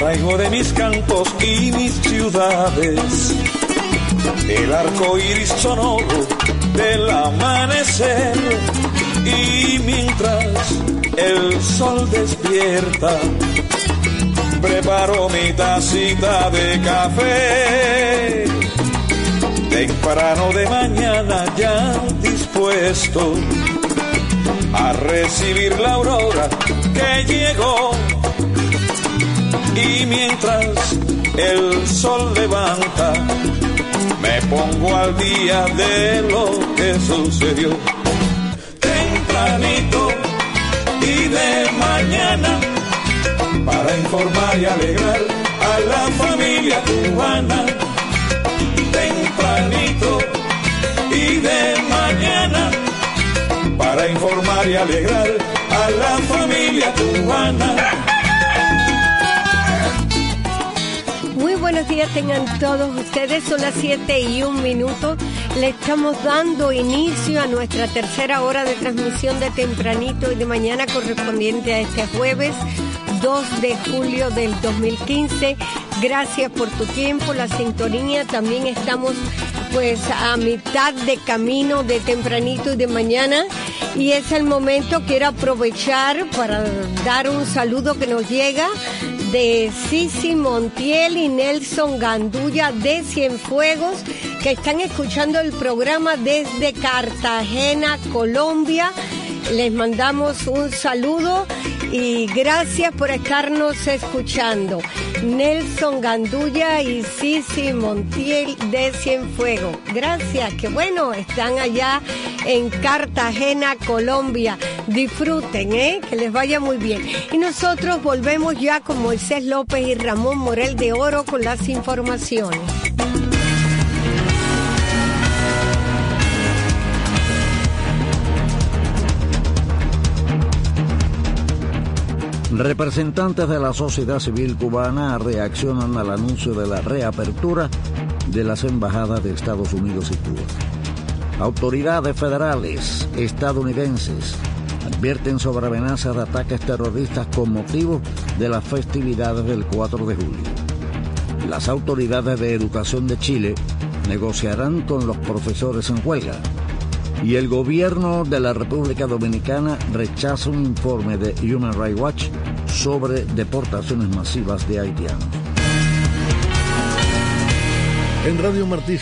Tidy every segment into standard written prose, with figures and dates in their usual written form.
Traigo de mis campos y mis ciudades el arco iris sonoro del amanecer, y mientras el sol despierta preparo mi tacita de café. Temprano de mañana ya dispuesto a recibir la aurora que llegó, y mientras el sol levanta me pongo al día de lo que sucedió. Tempranito y de mañana, para informar y alegrar a la familia cubana. Tempranito y de mañana, para informar y alegrar a la familia cubana. Muy buenos días tengan todos ustedes, son las 7:01. Le estamos dando inicio a nuestra tercera hora de transmisión de Tempranito y de mañana, correspondiente a este jueves 2 de julio del 2015. Gracias por tu tiempo, la sintonía. También estamos pues a mitad de camino de Tempranito y de mañana, y es el momento. Quiero aprovechar para dar un saludo que nos llega de Cici Montiel y Nelson Gandulla de Cienfuegos, que están escuchando el programa desde Cartagena, Colombia. Les mandamos un saludo y gracias por estarnos escuchando. Nelson Gandulla y Cici Montiel de Cienfuegos. Gracias, que bueno, están allá en Cartagena, Colombia. Disfruten, que les vaya muy bien. Y nosotros volvemos ya con Moisés López y Ramón Morel de Oro con las informaciones. Representantes de la sociedad civil cubana reaccionan al anuncio de la reapertura de las embajadas de Estados Unidos y Cuba. Autoridades federales estadounidenses advierten sobre amenazas de ataques terroristas con motivo de las festividades del 4 de julio. Las autoridades de educación de Chile negociarán con los profesores en huelga. Y el gobierno de la República Dominicana rechaza un informe de Human Rights Watch sobre deportaciones masivas de haitianos. En Radio Martí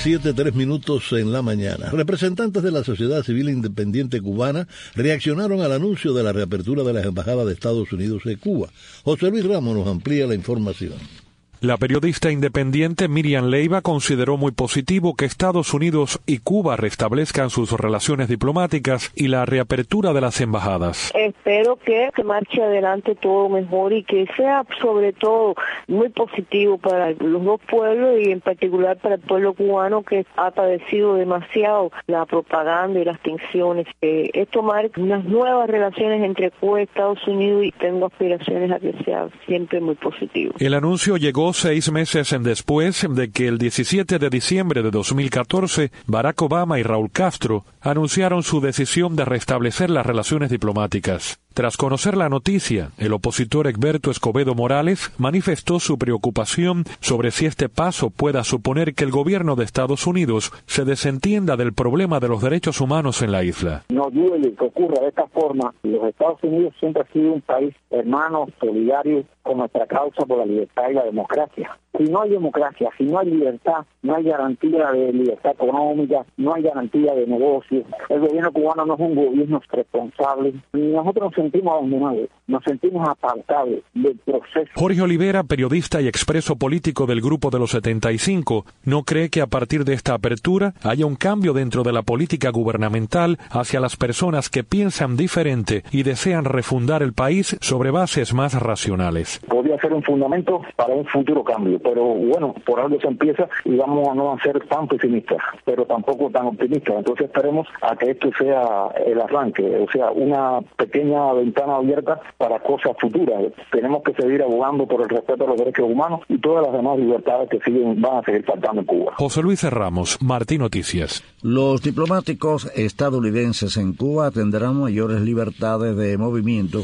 7:03 en la mañana, representantes de la sociedad civil independiente cubana reaccionaron al anuncio de la reapertura de las embajadas de Estados Unidos en Cuba. José Luis Ramos nos amplía la información. La periodista independiente Miriam Leiva consideró muy positivo que Estados Unidos y Cuba restablezcan sus relaciones diplomáticas y la reapertura de las embajadas. Espero que se marche adelante todo mejor y que sea sobre todo muy positivo para los dos pueblos y en particular para el pueblo cubano, que ha padecido demasiado la propaganda y las tensiones. Esto marca unas nuevas relaciones entre Cuba y Estados Unidos y tengo aspiraciones a que sea siempre muy positivo. El anuncio llegó 6 meses después de que el 17 de diciembre de 2014, Barack Obama y Raúl Castro anunciaron su decisión de restablecer las relaciones diplomáticas. Tras conocer la noticia, el opositor Egberto Escobedo Morales manifestó su preocupación sobre si este paso pueda suponer que el gobierno de Estados Unidos se desentienda del problema de los derechos humanos en la isla. No duele que ocurra de esta forma. Los Estados Unidos siempre ha sido un país hermano, solidario con nuestra causa por la libertad y la democracia. Si no hay democracia, si no hay libertad, no hay garantía de libertad económica, no hay garantía de negocios. El gobierno cubano no es un gobierno responsable. Nosotros nos sentimos abandonados, nos sentimos apartados del proceso. Jorge Olivera, periodista y expreso político del Grupo de los 75, no cree que a partir de esta apertura haya un cambio dentro de la política gubernamental hacia las personas que piensan diferente y desean refundar el país sobre bases más racionales. Podría ser un fundamento para un futuro cambio, pero bueno, por algo se empieza y vamos a no ser tan pesimistas, pero tampoco tan optimistas. Entonces esperemos a que esto sea el arranque, o sea, una pequeña ventana abierta para cosas futuras. Tenemos que seguir abogando por el respeto a los derechos humanos y todas las demás libertades que van a seguir faltando en Cuba. José Luis Ramos, Martí Noticias. Los diplomáticos estadounidenses en Cuba tendrán mayores libertades de movimiento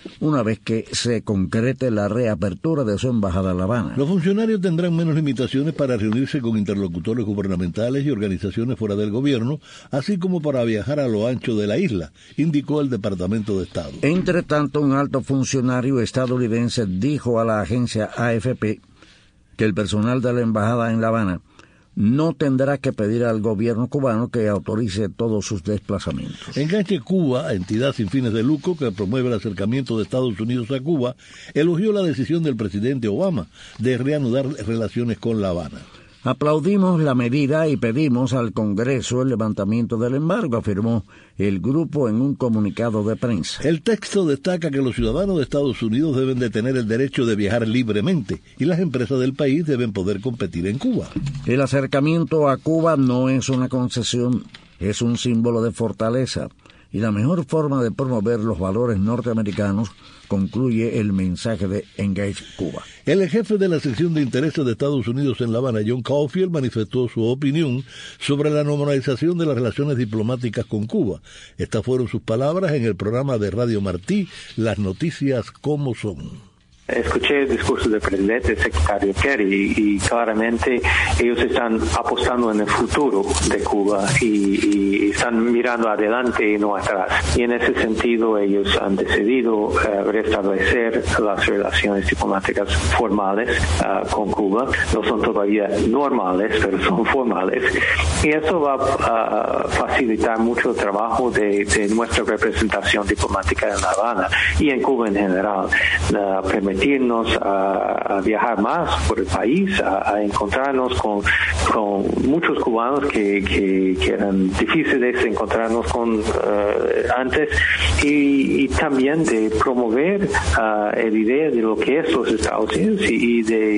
una vez que se concrete la reapertura de su embajada en La Habana. Los funcionarios tendrán menos limitaciones para reunirse con interlocutores gubernamentales y organizaciones fuera del gobierno, así como para viajar a lo ancho de la isla, indicó el Departamento de Estado. Entre tanto, un alto funcionario estadounidense dijo a la agencia AFP que el personal de la embajada en La Habana no tendrá que pedir al gobierno cubano que autorice todos sus desplazamientos. Enganche Cuba, entidad sin fines de lucro que promueve el acercamiento de Estados Unidos a Cuba, elogió la decisión del presidente Obama de reanudar relaciones con La Habana. Aplaudimos la medida y pedimos al Congreso el levantamiento del embargo, afirmó el grupo en un comunicado de prensa. El texto destaca que los ciudadanos de Estados Unidos deben de tener el derecho de viajar libremente y las empresas del país deben poder competir en Cuba. El acercamiento a Cuba no es una concesión, es un símbolo de fortaleza y la mejor forma de promover los valores norteamericanos, concluye el mensaje de Engage Cuba. El jefe de la sección de intereses de Estados Unidos en La Habana, John Caulfield, manifestó su opinión sobre la normalización de las relaciones diplomáticas con Cuba. Estas fueron sus palabras en el programa de Radio Martí, Las Noticias Como Son. Escuché el discurso del presidente, el secretario Kerry, y claramente ellos están apostando en el futuro de Cuba y están mirando adelante y no atrás. Y en ese sentido ellos han decidido restablecer las relaciones diplomáticas formales con Cuba. No son todavía normales, pero son formales. Y eso va a facilitar mucho el trabajo de nuestra representación diplomática en La Habana y en Cuba en general. Permitirnos a viajar más por el país, a encontrarnos con muchos cubanos que eran difíciles de encontrarnos con antes y también de promover la idea de lo que es los Estados Unidos y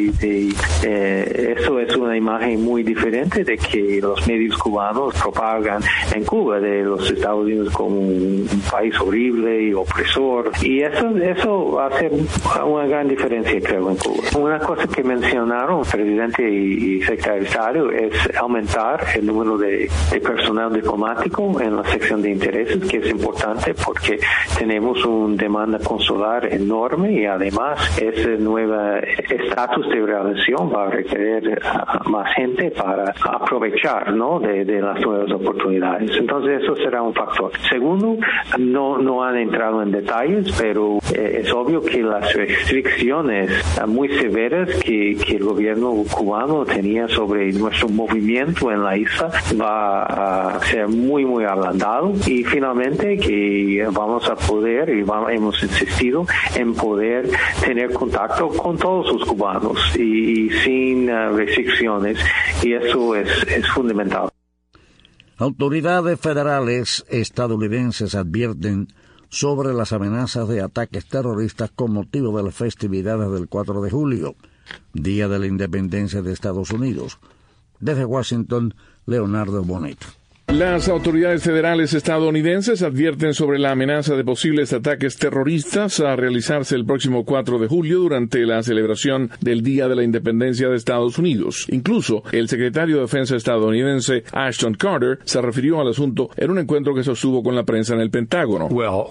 eso es una imagen muy diferente de que los medios cubanos propagan en Cuba, de los Estados Unidos como un país horrible y opresor, y eso va a ser una gran diferencia, creo, en Cuba. Una cosa que mencionaron el presidente y secretario de Estado es aumentar el número de personal diplomático en la sección de intereses, que es importante porque tenemos una demanda consular enorme y además ese nuevo estatus de relación va a requerir más gente para aprovechar, ¿no?, de las nuevas oportunidades. Entonces eso será un factor. Segundo, no han entrado en detalles, pero es obvio que las restricciones muy severas que el gobierno cubano tenía sobre nuestro movimiento en la isla va a ser muy ablandado, y finalmente que vamos a poder y hemos insistido en poder tener contacto con todos los cubanos y sin restricciones, y eso es fundamental. Autoridades federales estadounidenses advierten sobre las amenazas de ataques terroristas con motivo de las festividades del 4 de julio, Día de la Independencia de Estados Unidos. Desde Washington, Leonardo Bonet. Las autoridades federales estadounidenses advierten sobre la amenaza de posibles ataques terroristas a realizarse el próximo 4 de julio durante la celebración del Día de la Independencia de Estados Unidos. Incluso, el secretario de Defensa estadounidense Ashton Carter se refirió al asunto en un encuentro que sostuvo con la prensa en el Pentágono. Bueno,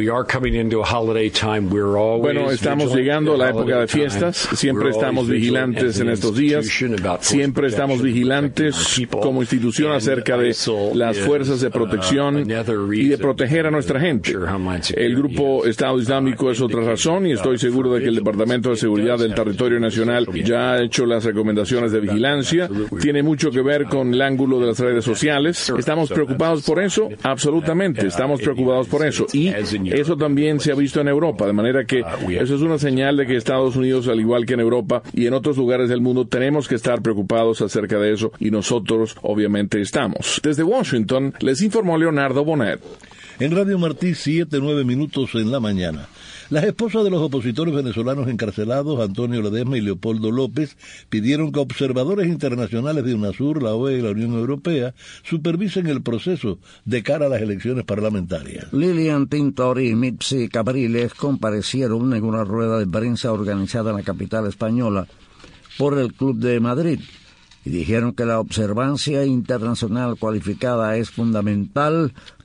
estamos llegando a la época de fiestas, siempre estamos vigilantes en estos días, siempre estamos vigilantes como institución acerca de las fuerzas de protección y de proteger a nuestra gente. El grupo Estado Islámico es otra razón, y estoy seguro de que el Departamento de Seguridad del Territorio Nacional ya ha hecho las recomendaciones de vigilancia. Tiene mucho que ver con el ángulo de las redes sociales. ¿Estamos preocupados por eso? Absolutamente, estamos preocupados por eso. Y eso también se ha visto en Europa, de manera que eso es una señal de que Estados Unidos, al igual que en Europa y en otros lugares del mundo, tenemos que estar preocupados acerca de eso, y nosotros obviamente estamos. Desde Washington, les informó Leonardo Bonet. En Radio Martí, 7:09 minutos en la mañana. Las esposas de los opositores venezolanos encarcelados, Antonio Ledesma y Leopoldo López, pidieron que observadores internacionales de UNASUR, la OEA y la Unión Europea supervisen el proceso de cara a las elecciones parlamentarias. Lilian Tintori y Mitzi Capriles comparecieron en una rueda de prensa organizada en la capital española por el Club de Madrid, y dijeron que la observancia internacional cualificada es fundamental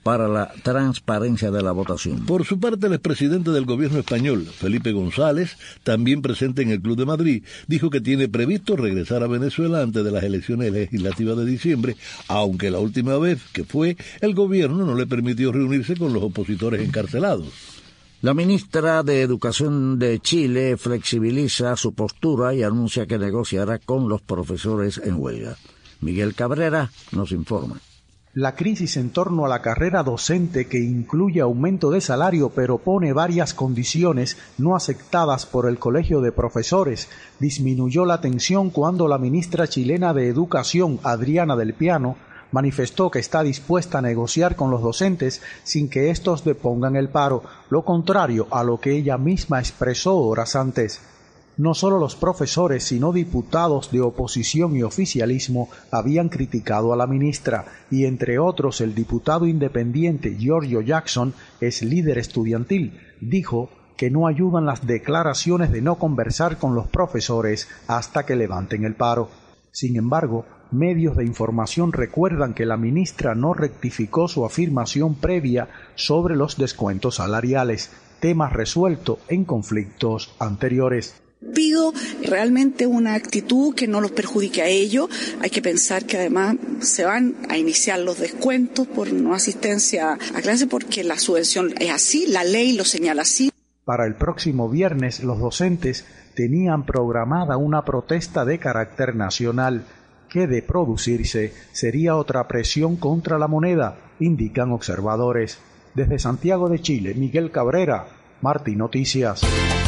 para la transparencia de la votación. Por su parte, el expresidente del gobierno español, Felipe González, también presente en el Club de Madrid, dijo que tiene previsto regresar a Venezuela antes de las elecciones legislativas de diciembre, aunque la última vez que fue, el gobierno no le permitió reunirse con los opositores encarcelados. La ministra de Educación de Chile flexibiliza su postura y anuncia que negociará con los profesores en huelga. Miguel Cabrera nos informa. La crisis en torno a la carrera docente, que incluye aumento de salario pero pone varias condiciones no aceptadas por el Colegio de Profesores, disminuyó la tensión cuando la ministra chilena de Educación, Adriana del Piano, manifestó que está dispuesta a negociar con los docentes sin que estos depongan el paro, lo contrario a lo que ella misma expresó horas antes. No solo los profesores, sino diputados de oposición y oficialismo habían criticado a la ministra, y entre otros el diputado independiente Giorgio Jackson, es líder estudiantil, dijo que no ayudan las declaraciones de no conversar con los profesores hasta que levanten el paro. Sin embargo, medios de información recuerdan que la ministra no rectificó su afirmación previa sobre los descuentos salariales, tema resuelto en conflictos anteriores. Pido realmente una actitud que no los perjudique a ellos. Hay que pensar que además se van a iniciar los descuentos por no asistencia a clase porque la subvención es así, la ley lo señala así. Para el próximo viernes, los docentes tenían programada una protesta de carácter nacional que, de producirse, sería otra presión contra la moneda, indican observadores. Desde Santiago de Chile, Miguel Cabrera, Martí Noticias.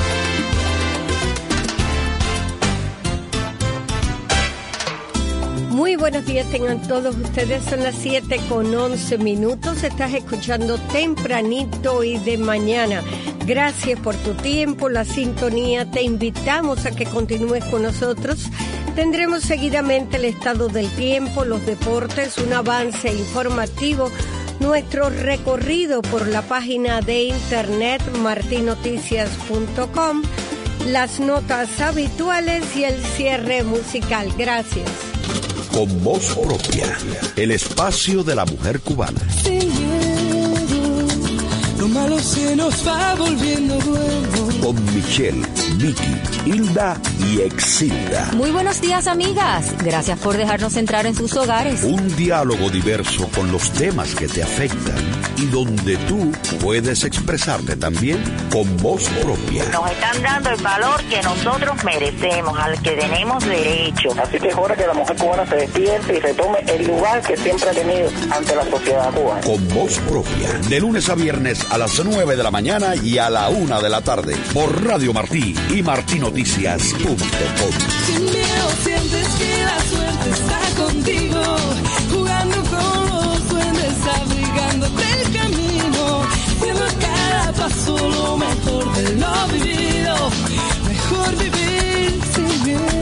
Muy buenos días tengan todos ustedes, son las 7:11. Estás escuchando Tempranito y de Mañana. Gracias por tu tiempo, la sintonía, te invitamos a que continúes con nosotros. Tendremos seguidamente el estado del tiempo, los deportes, un avance informativo, nuestro recorrido por la página de internet martinoticias.com, las notas habituales y el cierre musical. Gracias. Con voz propia, el espacio de la mujer cubana. Sin miedo, lo malo se nos va volviendo bueno. Con Michelle, Vicky, Hilda y Exilda. Muy buenos días, amigas. Gracias por dejarnos entrar en sus hogares. Un diálogo diverso con los temas que te afectan y donde tú puedes expresarte también con voz propia. Nos están dando el valor que nosotros merecemos, al que tenemos derecho. Así que es hora que la mujer cubana se despierte y retome el lugar que siempre ha tenido ante la sociedad cubana. Con voz propia, de lunes a viernes a las 9 de la mañana y a la 1 de la tarde, por Radio Martí y martinoticias.com. Sin miedo sientes que la suerte está contigo, jugando con los duendes, abrigándote el camino, viendo cada paso lo mejor de lo vivido, mejor vivir sin miedo.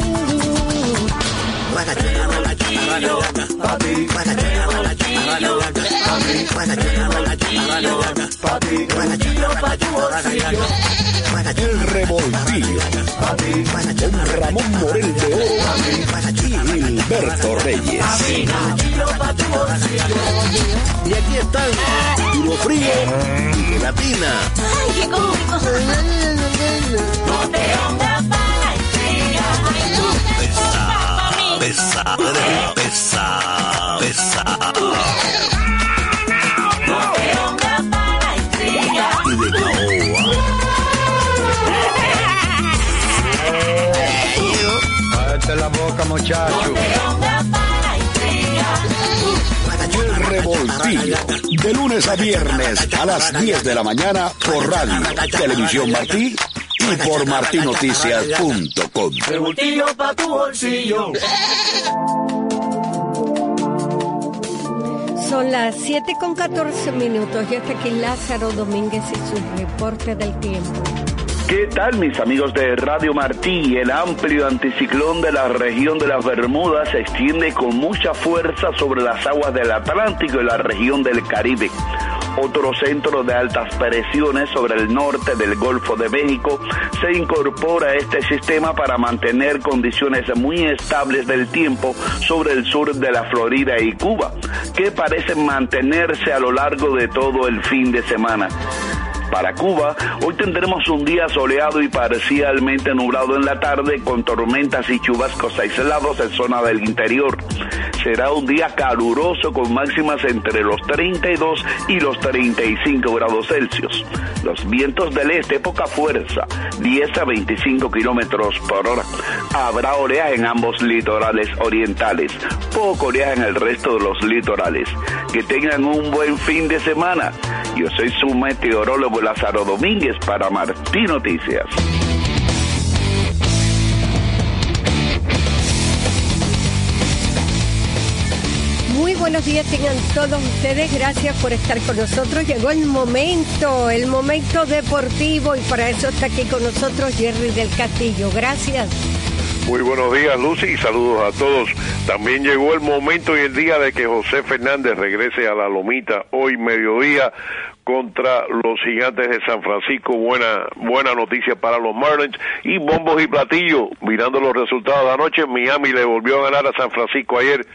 El revoltillo con Ramón Morel de Oro y Gilberto Reyes. Y aquí están Duro Frío y Gelatina. ¡Ay, qué cómico! No te hongas para la estrella. Pesa. No te hongas para la estrella. Y de caoba. Cállate la boca, muchacho. No te hongas para la estrella. El revoltillo, de lunes a viernes a las 10 de la mañana por Radio, Televisión Martí y por martinoticias.com. Revoltillo pa' tu bolsillo. Son las 7:14. Ya está aquí Lázaro Domínguez y su reporte del tiempo. ¿Qué tal, mis amigos de Radio Martí? El amplio anticiclón de la región de las Bermudas se extiende con mucha fuerza sobre las aguas del Atlántico y la región del Caribe. Otro centro de altas presiones sobre el norte del Golfo de México se incorpora a este sistema para mantener condiciones muy estables del tiempo sobre el sur de la Florida y Cuba, que parecen mantenerse a lo largo de todo el fin de semana. Para Cuba, hoy tendremos un día soleado y parcialmente nublado en la tarde, con tormentas y chubascos aislados en zona del interior. Será un día caluroso con máximas entre los 32 y los 35 grados Celsius. Los vientos del este, poca fuerza, 10 a 25 kilómetros por hora. Habrá oleaje en ambos litorales orientales, poco oleaje en el resto de los litorales. Que tengan un buen fin de semana. Yo soy su meteorólogo Lázaro Domínguez para Martí Noticias. Muy buenos días tengan todos ustedes, gracias por estar con nosotros. Llegó el momento deportivo, y para eso está aquí con nosotros Jerry del Castillo. Gracias. Muy buenos días, Lucy, y saludos a todos. También llegó el momento y el día de que José Fernández regrese a la Lomita hoy mediodía contra los Gigantes de San Francisco. Buena noticia para los Marlins. Y bombos y platillos, mirando los resultados de anoche, Miami le volvió a ganar a San Francisco ayer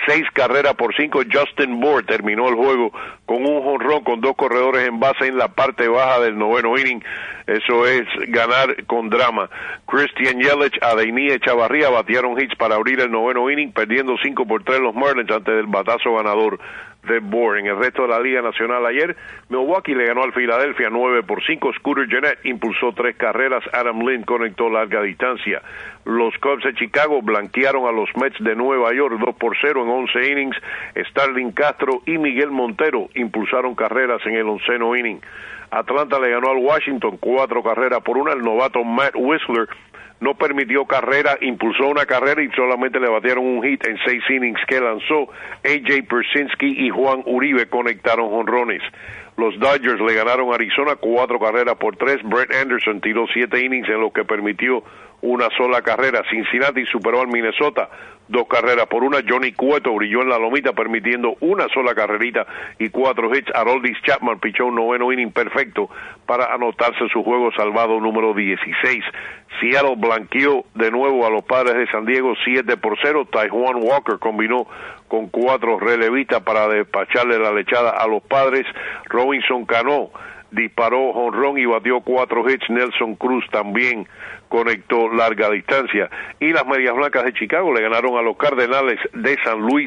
6-5. Justin Bour terminó el juego con un jonrón con 2 corredores en base en la parte baja del 9º inning. Eso es ganar con drama. Christian Yelich, Adeiny Chavarría batearon hits para abrir el 9º inning, perdiendo 5-3 los Marlins antes del batazo ganador de Bour. En el resto de la Liga Nacional ayer, Milwaukee le ganó al Filadelfia 9-5. Scooter Gennett impulsó 3 carreras. Adam Lind conectó larga distancia. Los Cubs de Chicago blanquearon a los Mets de Nueva York 2-0 en 11 innings. Starling Castro y Miguel Montero impulsaron carreras en el 11º inning. Atlanta le ganó al Washington 4-1. El novato Matt Whistler no permitió carrera, impulsó una carrera y solamente le batearon un hit en 6 innings que lanzó. A.J. Persinski y Juan Uribe conectaron jonrones. Los Dodgers le ganaron a Arizona 4-3. Brett Anderson tiró 7 innings en lo que permitió una sola carrera. Cincinnati superó al Minnesota 2-1. Johnny Cueto brilló en la Lomita permitiendo una sola carrerita y 4 hits. Aroldis Chapman pichó un 9º inning perfecto para anotarse su juego salvado número 16. Seattle blanqueó de nuevo a los Padres de San Diego 7-0. Taijuan Walker combinó con 4 relevistas para despacharle la lechada a los Padres. Robinson Cano disparó jonrón y batió 4 hits. Nelson Cruz también conectó larga distancia. Y las Medias Blancas de Chicago le ganaron a los Cardenales de San Luis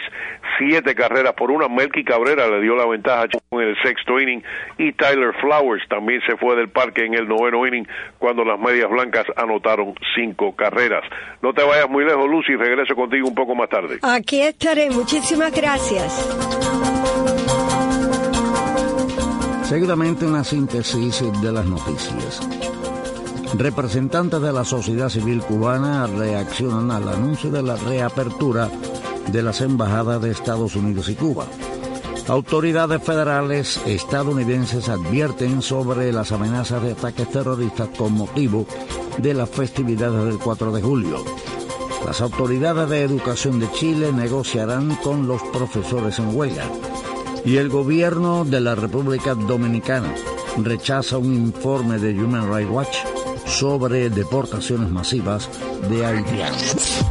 7-1. Melky Cabrera le dio la ventaja en el 6º inning y Tyler Flowers también se fue del parque en el 9º inning cuando las Medias Blancas anotaron 5 carreras. No te vayas muy lejos, Lucy, regreso contigo un poco más tarde. Aquí estaré, muchísimas gracias. Seguidamente una síntesis de las noticias. Representantes de la sociedad civil cubana reaccionan al anuncio de la reapertura de las embajadas de Estados Unidos y Cuba. Autoridades federales estadounidenses advierten sobre las amenazas de ataques terroristas con motivo de las festividades del 4 de julio. Las autoridades de educación de Chile negociarán con los profesores en huelga. Y el gobierno de la República Dominicana rechaza un informe de Human Rights Watch sobre deportaciones masivas de haitianos.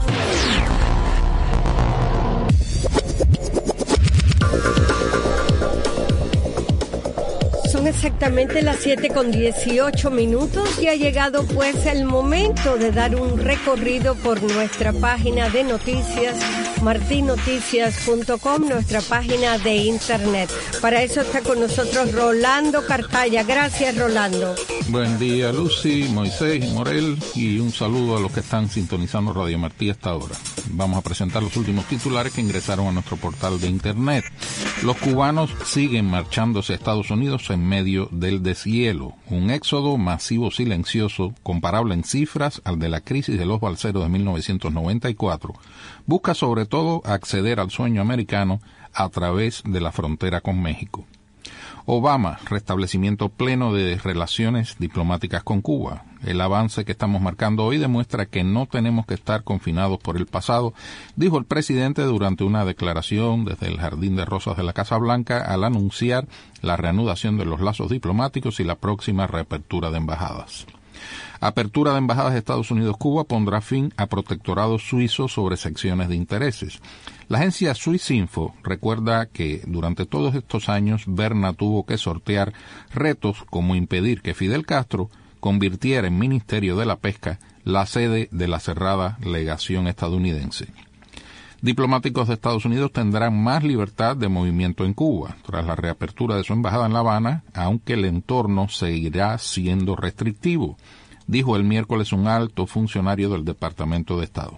Son exactamente las 7:18 y ha llegado pues el momento de dar un recorrido por nuestra página de noticias, martinoticias.com, nuestra página de internet. Para eso está con nosotros Rolando Cartaya. Gracias, Rolando. Buen día, Lucy, Moisés, Morel, y un saludo a los que están sintonizando Radio Martí hasta ahora. Vamos a presentar los últimos titulares que ingresaron a nuestro portal de internet. Los cubanos siguen marchándose a Estados Unidos en medio del deshielo. Un éxodo masivo silencioso, comparable en cifras al de la crisis de los balseros de 1994, busca sobre todo acceder al sueño americano a través de la frontera con México. Obama, restablecimiento pleno de relaciones diplomáticas con Cuba. El avance que estamos marcando hoy demuestra que no tenemos que estar confinados por el pasado, dijo el presidente durante una declaración desde el Jardín de Rosas de la Casa Blanca al anunciar la reanudación de los lazos diplomáticos y la próxima reapertura de embajadas. Apertura de embajadas de Estados Unidos-Cuba pondrá fin a protectorados suizos sobre secciones de intereses. La agencia Swissinfo recuerda que durante todos estos años Berna tuvo que sortear retos como impedir que Fidel Castro convirtiera en Ministerio de la Pesca la sede de la cerrada legación estadounidense. Diplomáticos de Estados Unidos tendrán más libertad de movimiento en Cuba tras la reapertura de su embajada en La Habana, aunque el entorno seguirá siendo restrictivo, dijo el miércoles un alto funcionario del Departamento de Estado.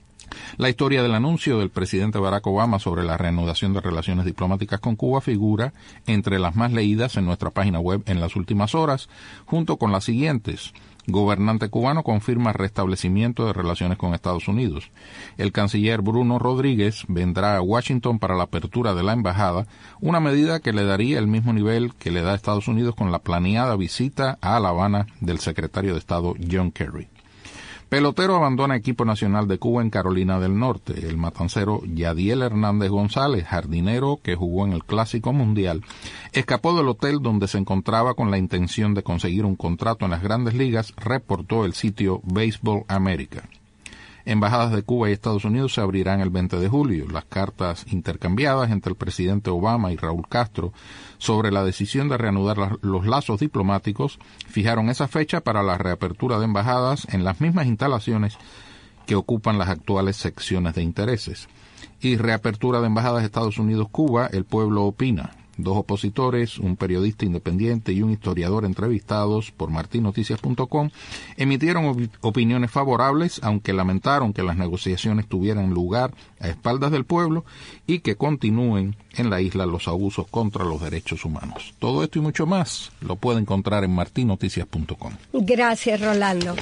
La historia del anuncio del presidente Barack Obama sobre la reanudación de relaciones diplomáticas con Cuba figura entre las más leídas en nuestra página web en las últimas horas, junto con las siguientes. Gobernante cubano confirma restablecimiento de relaciones con Estados Unidos. El canciller Bruno Rodríguez vendrá a Washington para la apertura de la embajada, una medida que le daría el mismo nivel que le da a Estados Unidos con la planeada visita a La Habana del secretario de Estado John Kerry. Pelotero abandona equipo nacional de Cuba en Carolina del Norte. El matancero Yadiel Hernández González, jardinero que jugó en el Clásico Mundial, escapó del hotel donde se encontraba con la intención de conseguir un contrato en las Grandes Ligas, reportó el sitio Baseball America. Embajadas de Cuba y Estados Unidos se abrirán el 20 de julio. Las cartas intercambiadas entre el presidente Obama y Raúl Castro sobre la decisión de reanudar los lazos diplomáticos fijaron esa fecha para la reapertura de embajadas en las mismas instalaciones que ocupan las actuales secciones de intereses. Y reapertura de embajadas de Estados Unidos-Cuba, el pueblo opina. 2 opositores, un periodista independiente y un historiador entrevistados por martinoticias.com emitieron opiniones favorables, aunque lamentaron que las negociaciones tuvieran lugar a espaldas del pueblo y que continúen en la isla los abusos contra los derechos humanos. Todo esto y mucho más lo puede encontrar en martinoticias.com. Gracias, Rolando.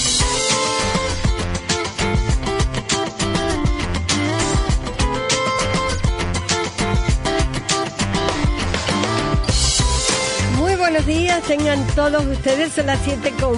Buenos días, tengan todos ustedes, son las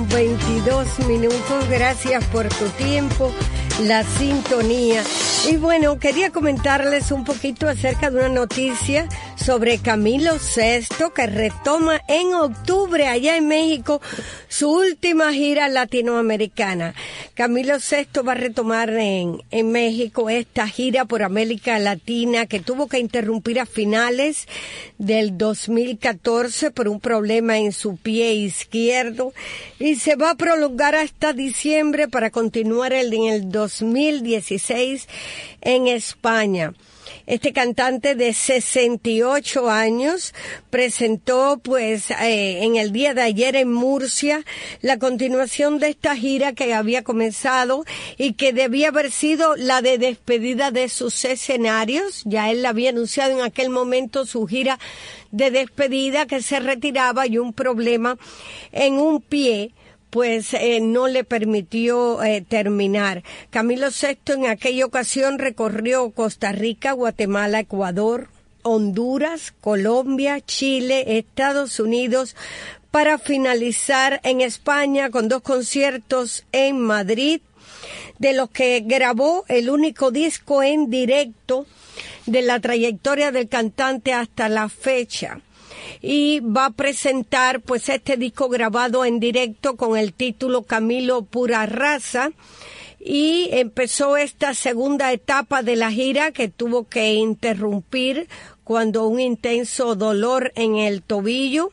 7:22. Gracias por tu tiempo, la sintonía. Y bueno, quería comentarles un poquito acerca de una noticia sobre Camilo VI, que retoma en octubre allá en México su última gira latinoamericana. Camilo VI va a retomar en México esta gira por América Latina que tuvo que interrumpir a finales del 2014 por un problema en su pie izquierdo y se va a prolongar hasta diciembre para continuar en el 2016 en España. Este cantante de 68 años presentó en el día de ayer en Murcia la continuación de esta gira que había comenzado y que debía haber sido la de despedida de sus escenarios. Ya él había anunciado en aquel momento su gira de despedida, que se retiraba, y un problema en un pie no le permitió terminar. Camilo VI en aquella ocasión recorrió Costa Rica, Guatemala, Ecuador, Honduras, Colombia, Chile, Estados Unidos, para finalizar en España con 2 conciertos en Madrid, de los que grabó el único disco en directo de la trayectoria del cantante hasta la fecha. Y va a presentar este disco grabado en directo con el título Camilo Pura Raza, y empezó esta segunda etapa de la gira que tuvo que interrumpir cuando un intenso dolor en el tobillo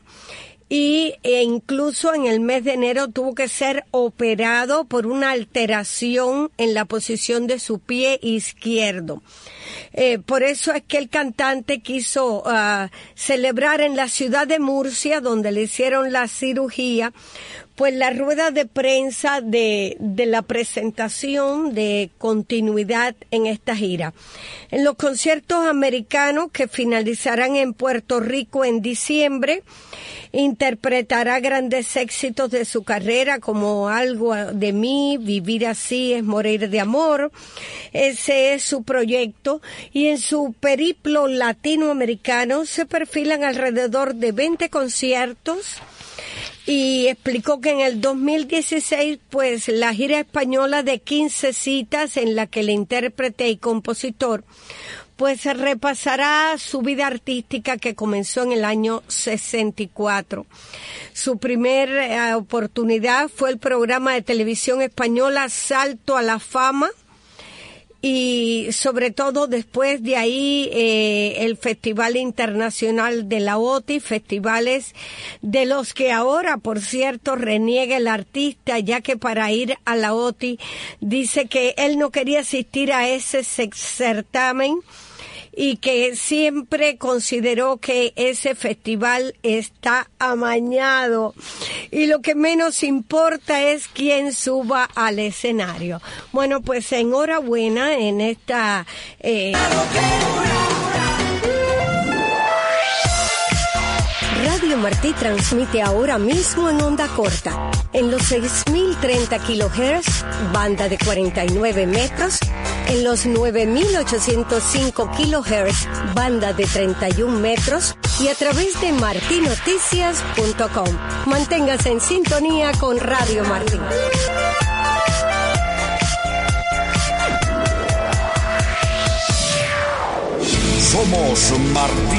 e incluso en el mes de enero tuvo que ser operado por una alteración en la posición de su pie izquierdo. Por eso es que el cantante quiso celebrar en la ciudad de Murcia, donde le hicieron la cirugía, la rueda de prensa de la presentación de continuidad en esta gira. En los conciertos americanos que finalizarán en Puerto Rico en diciembre, interpretará grandes éxitos de su carrera como Algo de mí, Vivir así es morir de amor. Ese es su proyecto, y en su periplo latinoamericano se perfilan alrededor de 20 conciertos y explicó que en el 2016, pues, la gira española de 15 citas en la que el intérprete y compositor pues se repasará su vida artística que comenzó en el año 64. Su primera oportunidad fue el programa de televisión española Salto a la Fama, y sobre todo después de ahí el Festival Internacional de la OTI, festivales de los que ahora, por cierto, reniega el artista, ya que para ir a la OTI dice que él no quería asistir a ese certamen y que siempre consideró que ese festival está amañado y lo que menos importa es quién suba al escenario. Bueno, pues enhorabuena en esta... Radio Martí transmite ahora mismo en onda corta, en los 6.030 kHz, banda de 49 metros, en los 9.805 kHz, banda de 31 metros, y a través de martinoticias.com. Manténgase en sintonía con Radio Martí. Somos Martí.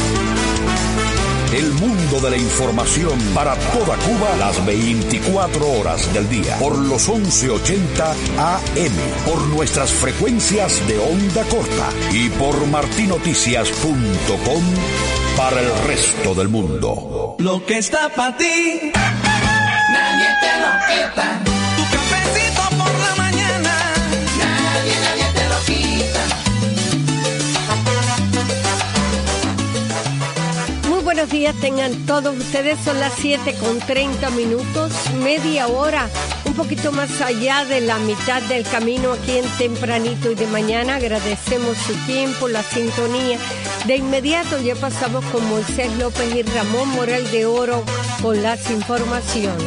El mundo de la información para toda Cuba las 24 horas del día. Por los 1180 AM. Por nuestras frecuencias de onda corta. Y por martinoticias.com para el resto del mundo. Lo que está para ti, nadie te lo quita. Tu cafecito por la mañana, nadie te lo quita. Buenos días tengan todos ustedes, son las 7:30, media hora, un poquito más allá de la mitad del camino aquí en Tempranito y de Mañana. Agradecemos su tiempo, la sintonía. De inmediato ya pasamos con Moisés López y Ramón Morel de Oro con las informaciones.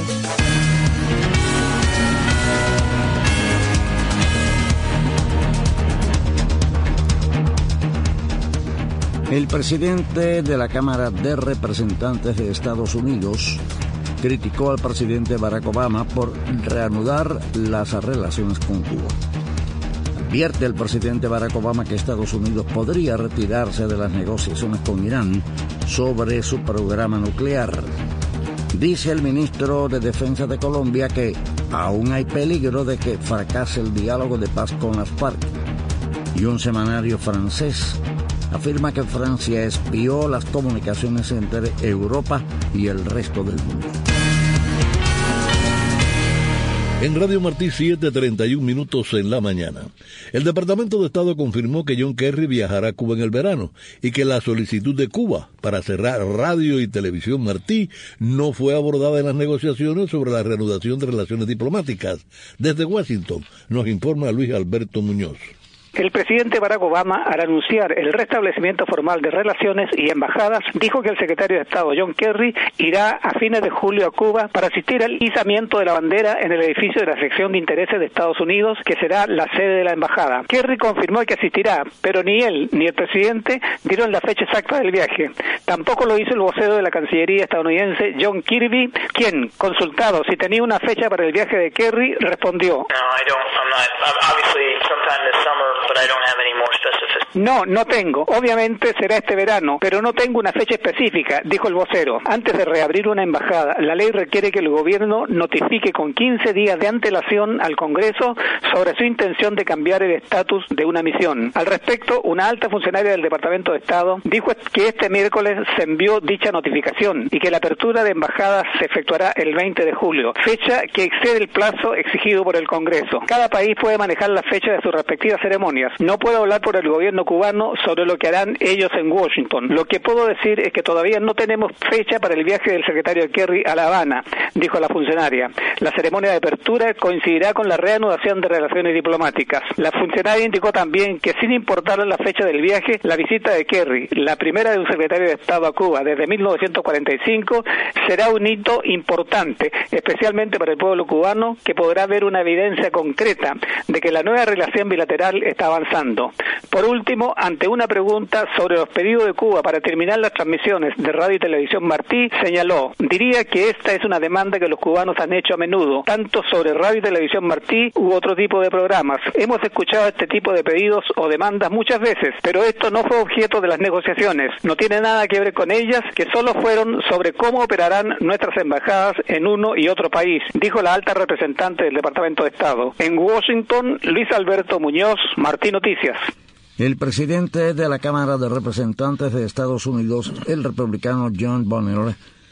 El presidente de la Cámara de Representantes de Estados Unidos criticó al presidente Barack Obama por reanudar las relaciones con Cuba. Advierte el presidente Barack Obama que Estados Unidos podría retirarse de las negociaciones con Irán sobre su programa nuclear. Dice el ministro de Defensa de Colombia que aún hay peligro de que fracase el diálogo de paz con las FARC. Y un semanario francés afirma que Francia espió las comunicaciones entre Europa y el resto del mundo. En Radio Martí, 7:31 en la mañana. El Departamento de Estado confirmó que John Kerry viajará a Cuba en el verano y que la solicitud de Cuba para cerrar Radio y Televisión Martí no fue abordada en las negociaciones sobre la reanudación de relaciones diplomáticas. Desde Washington nos informa Luis Alberto Muñoz. El presidente Barack Obama, al anunciar el restablecimiento formal de relaciones y embajadas, dijo que el secretario de Estado John Kerry irá a fines de julio a Cuba para asistir al izamiento de la bandera en el edificio de la sección de intereses de Estados Unidos, que será la sede de la embajada. Kerry confirmó que asistirá, pero ni él ni el presidente dieron la fecha exacta del viaje. Tampoco lo hizo el vocero de la Cancillería estadounidense John Kirby, quien, consultado si tenía una fecha para el viaje de Kerry, respondió: No tengo. Obviamente será este verano, pero no tengo una fecha específica, dijo el vocero. Antes de reabrir una embajada, la ley requiere que el gobierno notifique con 15 días de antelación al Congreso sobre su intención de cambiar el estatus de una misión. Al respecto, una alta funcionaria del Departamento de Estado dijo que este miércoles se envió dicha notificación y que la apertura de embajadas se efectuará el 20 de julio, fecha que excede el plazo exigido por el Congreso. Cada país puede manejar la fecha de sus respectivas ceremonias. No puedo hablar por el gobierno cubano sobre lo que harán ellos en Washington. Lo que puedo decir es que todavía no tenemos fecha para el viaje del secretario Kerry a La Habana, dijo la funcionaria. La ceremonia de apertura coincidirá con la reanudación de relaciones diplomáticas. La funcionaria indicó también que, sin importar la fecha del viaje, la visita de Kerry, la primera de un secretario de Estado a Cuba desde 1945, será un hito importante, especialmente para el pueblo cubano, que podrá ver una evidencia concreta de que la nueva relación bilateral está está avanzando. Por último, ante una pregunta sobre los pedidos de Cuba para terminar las transmisiones de Radio y Televisión Martí, señaló: diría que esta es una demanda que los cubanos han hecho a menudo, tanto sobre Radio y Televisión Martí u otro tipo de programas. Hemos escuchado este tipo de pedidos o demandas muchas veces, pero esto no fue objeto de las negociaciones. No tiene nada que ver con ellas, que solo fueron sobre cómo operarán nuestras embajadas en uno y otro país, dijo la alta representante del Departamento de Estado. En Washington, Luis Alberto Muñoz, Martí Noticias. El presidente de la Cámara de Representantes de Estados Unidos, el republicano John Boehner,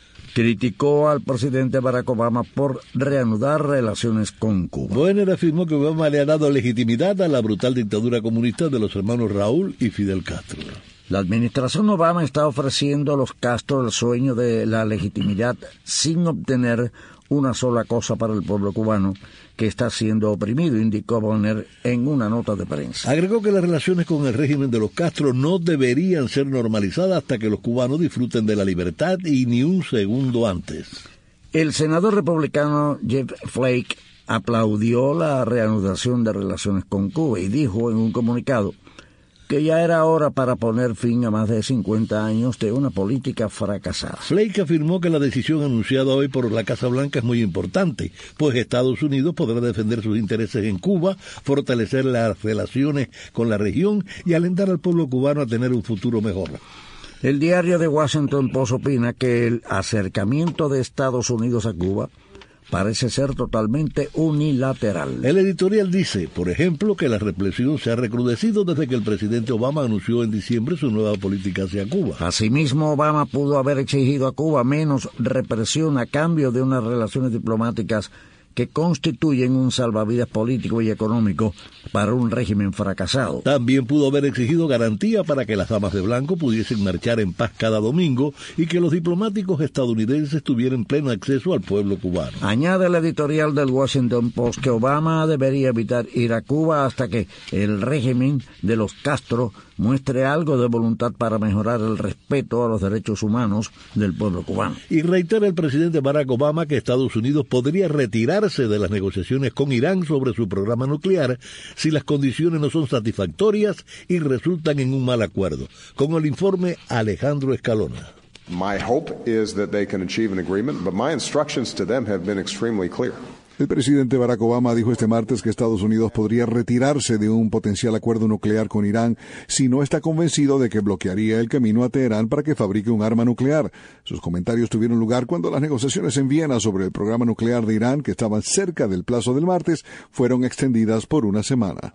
criticó al presidente Barack Obama por reanudar relaciones con Cuba. Boehner afirmó que Obama le ha dado legitimidad a la brutal dictadura comunista de los hermanos Raúl y Fidel Castro. La administración Obama está ofreciendo a los Castro el sueño de la legitimidad sin obtener una sola cosa para el pueblo cubano, que está siendo oprimido, indicó Boehner en una nota de prensa. Agregó que las relaciones con el régimen de los Castro no deberían ser normalizadas hasta que los cubanos disfruten de la libertad y ni un segundo antes. El senador republicano Jeff Flake aplaudió la reanudación de relaciones con Cuba y dijo en un comunicado que ya era hora para poner fin a más de 50 años de una política fracasada. Flake afirmó que la decisión anunciada hoy por la Casa Blanca es muy importante, pues Estados Unidos podrá defender sus intereses en Cuba, fortalecer las relaciones con la región y alentar al pueblo cubano a tener un futuro mejor. El diario The Washington Post opina que el acercamiento de Estados Unidos a Cuba parece ser totalmente unilateral. El editorial dice, por ejemplo, que la represión se ha recrudecido desde que el presidente Obama anunció en diciembre su nueva política hacia Cuba. Asimismo, Obama pudo haber exigido a Cuba menos represión a cambio de unas relaciones diplomáticas que constituyen un salvavidas político y económico para un régimen fracasado. También pudo haber exigido garantía para que las damas de blanco pudiesen marchar en paz cada domingo y que los diplomáticos estadounidenses tuvieran pleno acceso al pueblo cubano. Añade el editorial del Washington Post que Obama debería evitar ir a Cuba hasta que el régimen de los Castro muestre algo de voluntad para mejorar el respeto a los derechos humanos del pueblo cubano. Y reitera el presidente Barack Obama que Estados Unidos podría retirarse de las negociaciones con Irán sobre su programa nuclear si las condiciones no son satisfactorias y resultan en un mal acuerdo. Con el informe Alejandro Escalona. My hope is that they can achieve an agreement, but my instructions to them have been extremely clear. El presidente Barack Obama dijo este martes que Estados Unidos podría retirarse de un potencial acuerdo nuclear con Irán si no está convencido de que bloquearía el camino a Teherán para que fabrique un arma nuclear. Sus comentarios tuvieron lugar cuando las negociaciones en Viena sobre el programa nuclear de Irán, que estaban cerca del plazo del martes, fueron extendidas por una semana.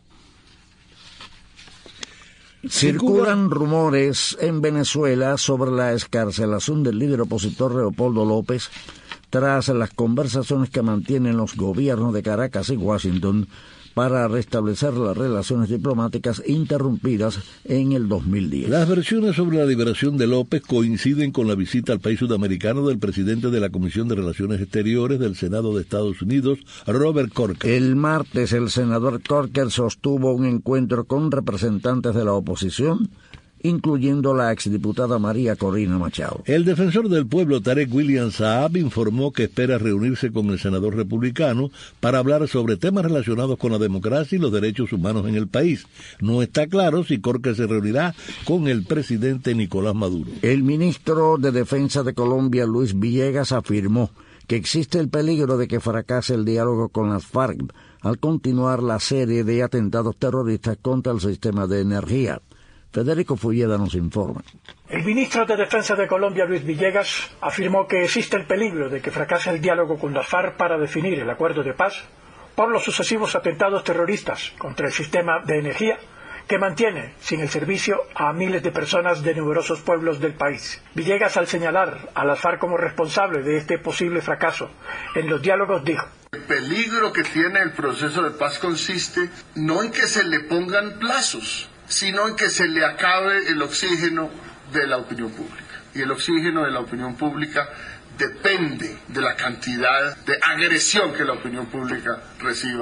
Circulan rumores en Venezuela sobre la excarcelación del líder opositor Leopoldo López tras las conversaciones que mantienen los gobiernos de Caracas y Washington para restablecer las relaciones diplomáticas interrumpidas en el 2010. Las versiones sobre la liberación de López coinciden con la visita al país sudamericano del presidente de la Comisión de Relaciones Exteriores del Senado de Estados Unidos, Robert Corker. El martes, el senador Corker sostuvo un encuentro con representantes de la oposición, incluyendo la exdiputada María Corina Machado. El defensor del pueblo Tarek William Saab informó que espera reunirse con el senador republicano para hablar sobre temas relacionados con la democracia y los derechos humanos en el país. No está claro si Corker se reunirá con el presidente Nicolás Maduro. El ministro de Defensa de Colombia, Luis Villegas, afirmó que existe el peligro de que fracase el diálogo con las FARC al continuar la serie de atentados terroristas contra el sistema de energía. Federico Fulleda nos informa. El ministro de Defensa de Colombia, Luis Villegas, afirmó que existe el peligro de que fracase el diálogo con las FARC para definir el acuerdo de paz por los sucesivos atentados terroristas contra el sistema de energía que mantiene sin el servicio a miles de personas de numerosos pueblos del país. Villegas, al señalar a las FARC como responsable de este posible fracaso en los diálogos, dijo: el peligro que tiene el proceso de paz consiste no en que se le pongan plazos, sino en que se le acabe el oxígeno de la opinión pública. Y el oxígeno de la opinión pública depende de la cantidad de agresión que la opinión pública reciba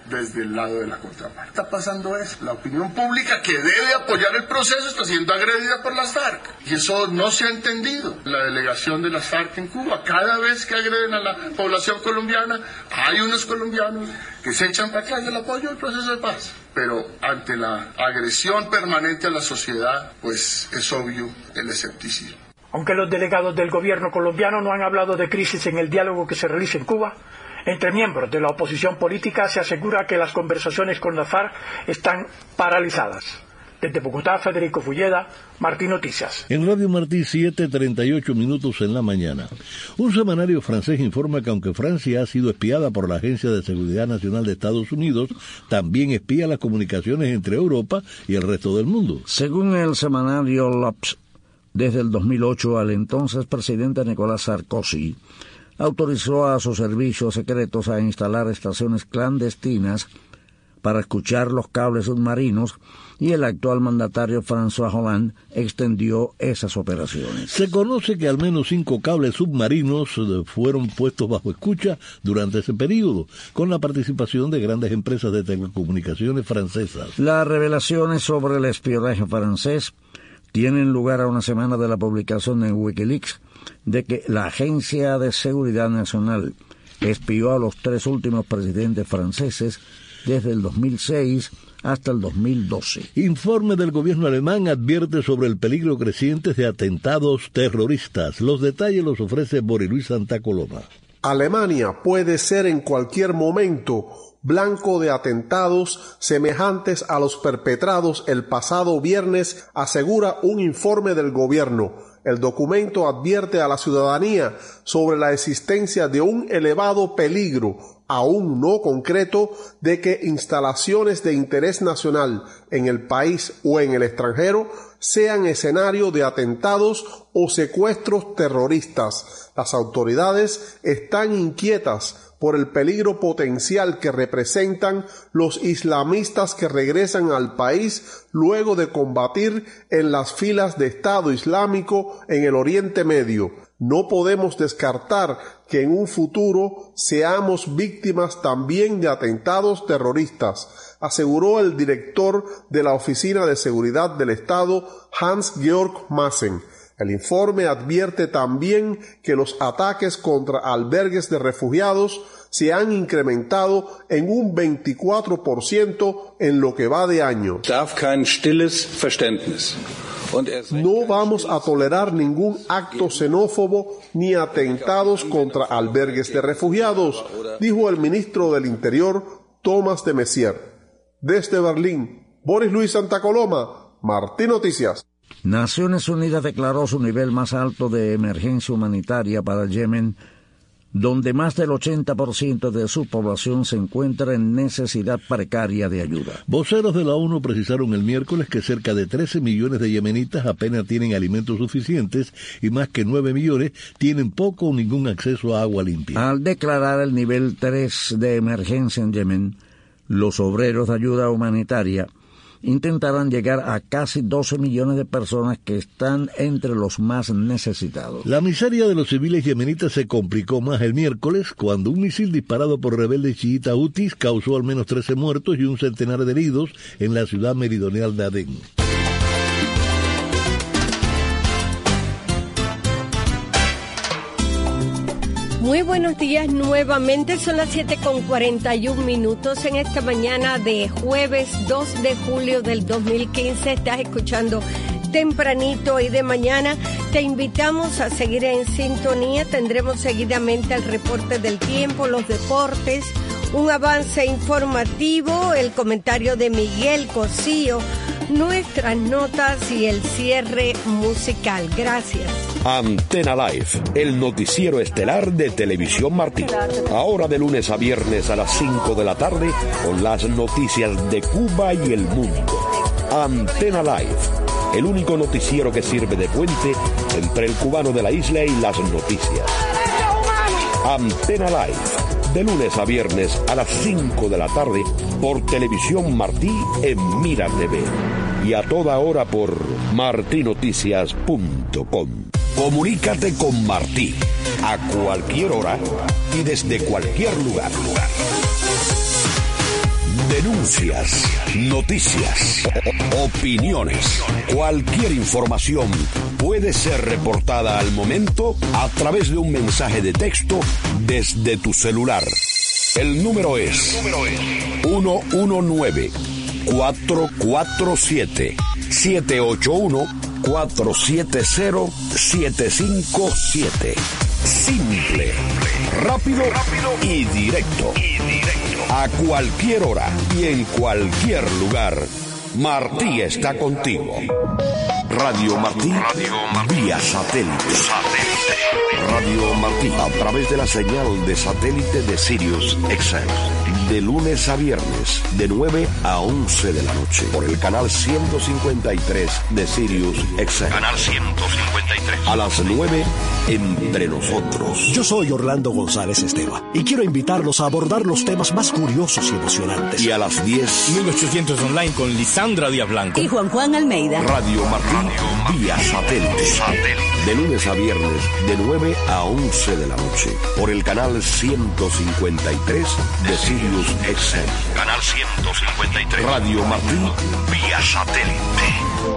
desde el lado de la contraparte. Está pasando eso. La opinión pública que debe apoyar el proceso está siendo agredida por las FARC. Y eso no se ha entendido. La delegación de las FARC en Cuba, cada vez que agreden a la población colombiana, hay unos colombianos que se echan para atrás del apoyo al proceso de paz. Pero ante la agresión permanente a la sociedad, pues es obvio el escepticismo. Aunque los delegados del gobierno colombiano no han hablado de crisis en el diálogo que se realiza en Cuba, entre miembros de la oposición política se asegura que las conversaciones con la FARC están paralizadas. Desde Bogotá, Federico Fulleda, Martí Noticias. En Radio Martí, 7:38 minutos en la mañana. Un semanario francés informa que aunque Francia ha sido espiada por la Agencia de Seguridad Nacional de Estados Unidos, también espía las comunicaciones entre Europa y el resto del mundo. Según el semanario L'Obs, desde el 2008 el entonces presidente Nicolas Sarkozy autorizó a sus servicios secretos a instalar estaciones clandestinas para escuchar los cables submarinos, y el actual mandatario François Hollande extendió esas operaciones. Se conoce que al menos 5 cables submarinos fueron puestos bajo escucha durante ese periodo, con la participación de grandes empresas de telecomunicaciones francesas. Las revelaciones sobre el espionaje francés tienen lugar a una semana de la publicación en Wikileaks de que la Agencia de Seguridad Nacional espió a los 3 últimos presidentes franceses desde el 2006 hasta el 2012. Informe del gobierno alemán advierte sobre el peligro creciente de atentados terroristas. Los detalles los ofrece Boris Luis Santa Coloma. Alemania puede ser en cualquier momento blanco de atentados semejantes a los perpetrados el pasado viernes, asegura un informe del gobierno. El documento advierte a la ciudadanía sobre la existencia de un elevado peligro, aún no concreto, de que instalaciones de interés nacional en el país o en el extranjero sean escenario de atentados o secuestros terroristas. Las autoridades están inquietas por el peligro potencial que representan los islamistas que regresan al país luego de combatir en las filas de Estado Islámico en el Oriente Medio. No podemos descartar que en un futuro seamos víctimas también de atentados terroristas, aseguró el director de la Oficina de Seguridad del Estado, Hans-Georg Maaßen. El informe advierte también que los ataques contra albergues de refugiados se han incrementado en un 24% en lo que va de año. No vamos a tolerar ningún acto xenófobo ni atentados contra albergues de refugiados, dijo el ministro del Interior, Thomas de Maizière. Desde Berlín, Boris Luis Santa Coloma, Martí Noticias. Naciones Unidas declaró su nivel más alto de emergencia humanitaria para Yemen, donde más del 80% de su población se encuentra en necesidad precaria de ayuda. Voceros de la ONU precisaron el miércoles que cerca de 13 millones de yemenitas apenas tienen alimentos suficientes y más que 9 millones tienen poco o ningún acceso a agua limpia. Al declarar el nivel 3 de emergencia en Yemen, los obreros de ayuda humanitaria intentarán llegar a casi 12 millones de personas que están entre los más necesitados. La miseria de los civiles yemenitas se complicó más el miércoles cuando un misil disparado por rebeldes chiitas hutis causó al menos 13 muertos y un centenar de heridos en la ciudad meridional de Adén. Muy buenos días nuevamente, son las 7:41 en esta mañana de jueves 2 de julio del 2015. Estás escuchando Tempranito y de mañana. Te invitamos a seguir en sintonía. Tendremos seguidamente el reporte del tiempo, los deportes, un avance informativo, el comentario de Miguel Cosío, nuestras notas y el cierre musical. Gracias. Antena Live, el noticiero estelar de Televisión Martí. Ahora de lunes a viernes a las 5 de la tarde con las noticias de Cuba y el mundo. Antena Live, el único noticiero que sirve de puente entre el cubano de la isla y las noticias. Antena Live, de lunes a viernes a las 5 de la tarde por Televisión Martí en Mira TV. Y a toda hora por martinoticias.com. Comunícate con Martí a cualquier hora y desde cualquier lugar. Denuncias, noticias, opiniones. Cualquier información puede ser reportada al momento a través de un mensaje de texto desde tu celular. El número es 1-1-9-447-781-470-757. Simple, rápido y directo. A cualquier hora y en cualquier lugar, Martí está contigo. Radio Martí, vía satélite. Radio Martí, a través de la señal de satélite de Sirius XM. De lunes a viernes, de 9 a 11 de la noche, por el canal 153 de Sirius XM. Canal 153. A las 9, Entre Nosotros. Yo soy Orlando González Esteva y quiero invitarlos a abordar los temas más curiosos y emocionantes. Y a las 10, 1800 online con Lisandra Díaz Blanco y Juan Almeida. Radio Martí, vía satélite. De lunes a viernes, de 9 a 11 de la noche, por el canal 153 de Sirius XM. Canal 153. Radio Martí, vía satélite.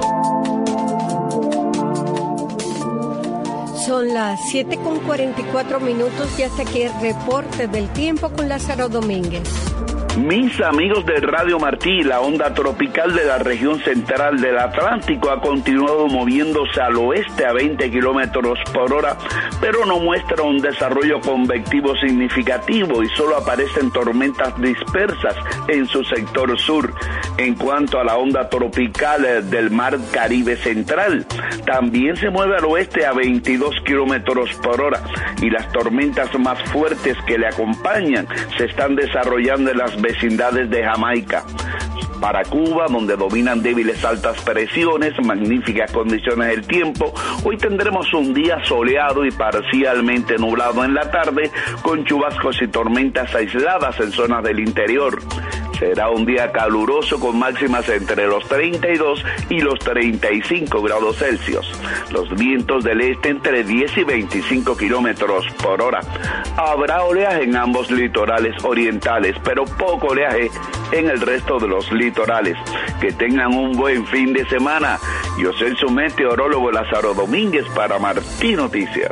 Son las 7:44 y hasta aquí el reporte del tiempo con Lázaro Domínguez. Mis amigos de Radio Martí, la onda tropical de la región central del Atlántico ha continuado moviéndose al oeste a 20 kilómetros por hora, pero no muestra un desarrollo convectivo significativo y solo aparecen tormentas dispersas en su sector sur. En cuanto a la onda tropical del mar Caribe central, también se mueve al oeste a 22 kilómetros por hora y las tormentas más fuertes que le acompañan se están desarrollando en las vecindades de Jamaica. Para Cuba, donde dominan débiles altas presiones, magníficas condiciones del tiempo, hoy tendremos un día soleado y parcialmente nublado en la tarde, con chubascos y tormentas aisladas en zonas del interior. Será un día caluroso con máximas entre los 32 y los 35 grados Celsius. Los vientos del este entre 10 y 25 kilómetros por hora. Habrá oleaje en ambos litorales orientales, pero poco oleaje en el resto de los litorales. Que tengan un buen fin de semana. Yo soy su meteorólogo Lázaro Domínguez para Martí Noticias.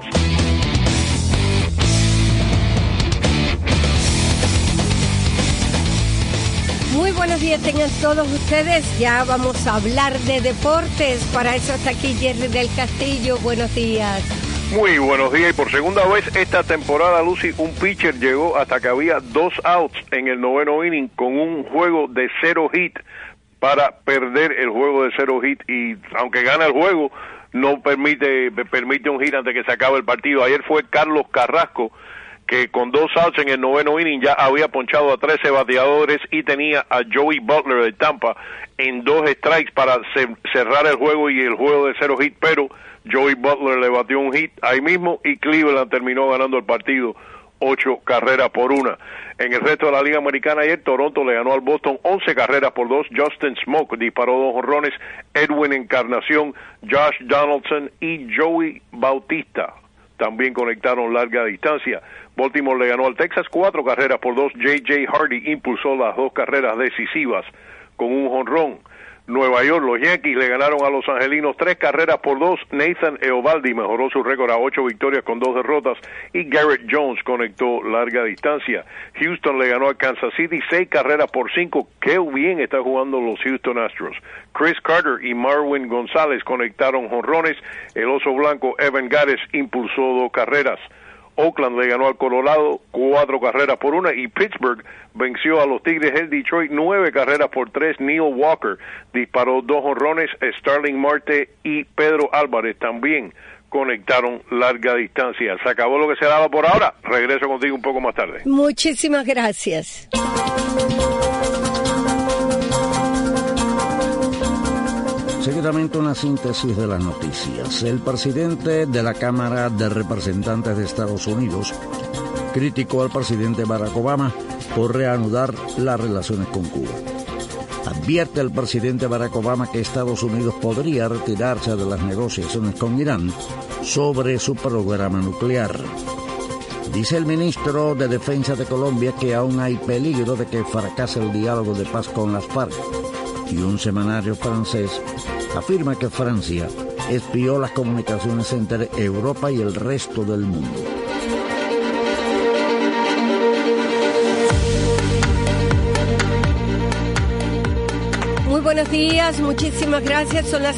Muy buenos días tengan todos ustedes. Ya vamos a hablar de deportes. Para eso está aquí Jerry del Castillo. Buenos días. Muy buenos días. Y por segunda vez esta temporada, Lucy, un pitcher llegó hasta que había 2 outs en el 9º inning con un juego de 0 hit para perder el juego de 0 hit. Y aunque gana el juego, no permite un hit antes que se acabe el partido. Ayer fue Carlos Carrasco, que con 2 outs en el 9º inning ya había ponchado a 13 bateadores y tenía a Joey Butler de Tampa en 2 strikes para cerrar el juego y el juego de 0 hit, pero Joey Butler le batió un hit ahí mismo y Cleveland terminó ganando el partido 8 carreras por 1. En el resto de la Liga Americana ayer, Toronto le ganó al Boston 11 carreras por 2. Justin Smoke disparó 2 jonrones, Edwin Encarnación, Josh Donaldson y Joey Bautista también conectaron larga distancia. Baltimore le ganó al Texas 4 carreras por 2. J.J. Hardy impulsó las 2 carreras decisivas con un jonrón. Nueva York, los Yankees le ganaron a los Angelinos 3 carreras por 2. Nathan Eovaldi mejoró su récord a 8 victorias con 2 derrotas y Garrett Jones conectó larga distancia. Houston le ganó a Kansas City 6 carreras por 5. Qué bien está jugando los Houston Astros. Chris Carter y Marwin González conectaron jonrones. El oso blanco Evan Gattis impulsó 2 carreras. Oakland le ganó al Colorado 4 carreras por 1 y Pittsburgh venció a los Tigres del Detroit 9 carreras por 3. Neil Walker disparó 2 jonrones, Starling Marte y Pedro Álvarez también conectaron larga distancia. Se acabó lo que se daba por ahora. Regreso contigo un poco más tarde. Muchísimas gracias. Seguidamente una síntesis de las noticias. El presidente de la Cámara de Representantes de Estados Unidos criticó al presidente Barack Obama por reanudar las relaciones con Cuba. Advierte el presidente Barack Obama que Estados Unidos podría retirarse de las negociaciones con Irán sobre su programa nuclear. Dice el ministro de Defensa de Colombia que aún hay peligro de que fracase el diálogo de paz con las FARC. Y un semanario francés afirma que Francia espió las comunicaciones entre Europa y el resto del mundo. Muy buenos días, muchísimas gracias. Son las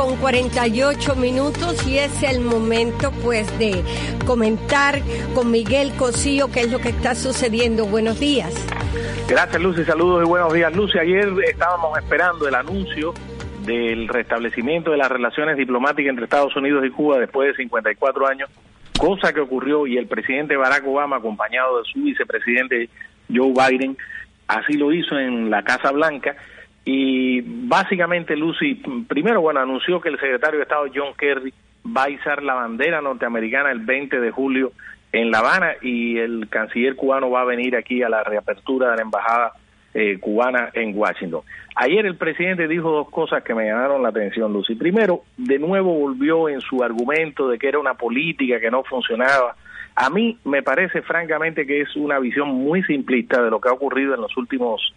7:48 y es el momento pues de comentar con Miguel Cosío qué es lo que está sucediendo. Buenos días. Gracias, Lucy, saludos y buenos días. Lucy, ayer estábamos esperando el anuncio del restablecimiento de las relaciones diplomáticas entre Estados Unidos y Cuba después de 54 años, cosa que ocurrió, y el presidente Barack Obama, acompañado de su vicepresidente Joe Biden, así lo hizo en la Casa Blanca. Y básicamente, Lucy, primero, anunció que el secretario de Estado John Kerry va a izar la bandera norteamericana el 20 de julio en La Habana, y el canciller cubano va a venir aquí a la reapertura de la embajada cubana en Washington. Ayer el presidente dijo dos cosas que me llamaron la atención, Lucy. Primero, de nuevo volvió en su argumento de que era una política que no funcionaba. A mí me parece francamente que es una visión muy simplista de lo que ha ocurrido en los últimos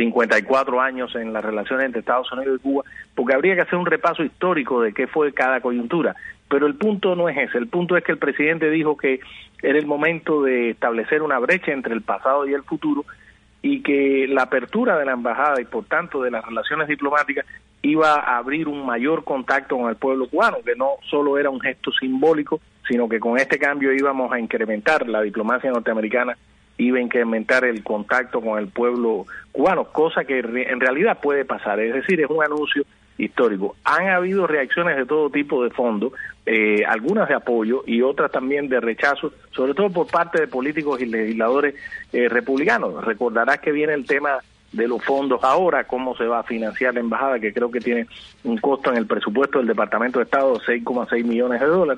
54 años en las relaciones entre Estados Unidos y Cuba, porque habría que hacer un repaso histórico de qué fue cada coyuntura. Pero el punto no es ese, el punto es que el presidente dijo que era el momento de establecer una brecha entre el pasado y el futuro, y que la apertura de la embajada y por tanto de las relaciones diplomáticas iba a abrir un mayor contacto con el pueblo cubano, que no solo era un gesto simbólico, sino que con este cambio íbamos a incrementar la diplomacia norteamericana, iba a incrementar el contacto con el pueblo cubano, cosa que en realidad puede pasar, es decir, es un anuncio histórico. Han habido reacciones de todo tipo de fondo, algunas de apoyo y otras también de rechazo, sobre todo por parte de políticos y legisladores republicanos. Recordarás que viene el tema de los fondos ahora, cómo se va a financiar la embajada, que creo que tiene un costo en el presupuesto del Departamento de Estado de $6,6 millones,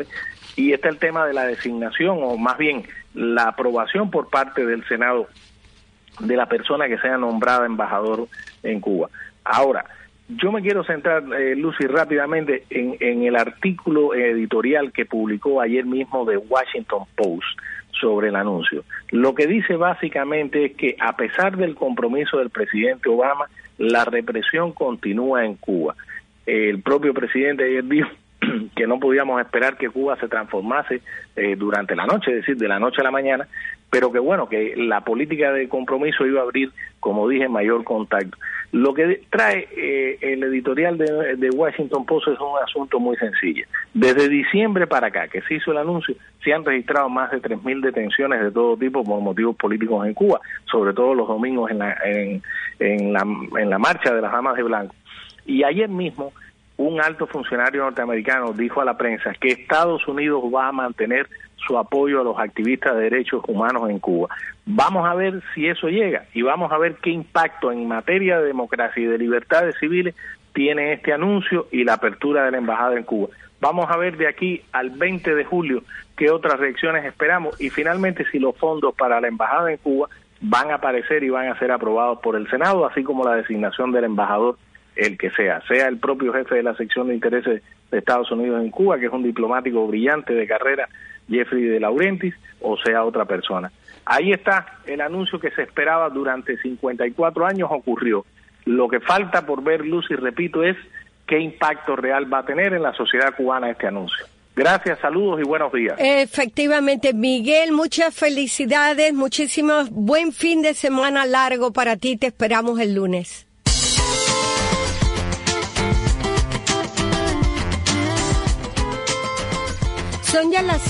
y está el tema de la designación, o más bien la aprobación por parte del Senado de la persona que sea nombrada embajador en Cuba. Ahora, yo me quiero centrar, Lucy, rápidamente en el artículo editorial que publicó ayer mismo The Washington Post sobre el anuncio. Lo que dice básicamente es que a pesar del compromiso del presidente Obama, la represión continúa en Cuba. El propio presidente ayer dijo que no podíamos esperar que Cuba se transformase durante la noche, es decir, de la noche a la mañana, pero que que la política de compromiso iba a abrir, como dije, mayor contacto. Lo que trae el editorial de Washington Post es un asunto muy sencillo. Desde diciembre para acá, que se hizo el anuncio, se han registrado más de 3.000 detenciones de todo tipo por motivos políticos en Cuba, sobre todo los domingos en la marcha de las damas de blanco. Y ayer mismo, un alto funcionario norteamericano dijo a la prensa que Estados Unidos va a mantener su apoyo a los activistas de derechos humanos en Cuba. Vamos a ver si eso llega y vamos a ver qué impacto en materia de democracia y de libertades civiles tiene este anuncio y la apertura de la embajada en Cuba. Vamos a ver de aquí al 20 de julio qué otras reacciones esperamos y finalmente si los fondos para la embajada en Cuba van a aparecer y van a ser aprobados por el Senado, así como la designación del embajador, el que sea el propio jefe de la sección de intereses de Estados Unidos en Cuba, que es un diplomático brillante de carrera, Jeffrey de Laurentiis, o sea otra persona. Ahí está el anuncio que se esperaba durante 54 años, ocurrió. Lo que falta por ver, Lucy, repito, es qué impacto real va a tener en la sociedad cubana este anuncio. Gracias, saludos y buenos días. Efectivamente, Miguel, muchas felicidades, buen fin de semana largo para ti, te esperamos el lunes. Son ya las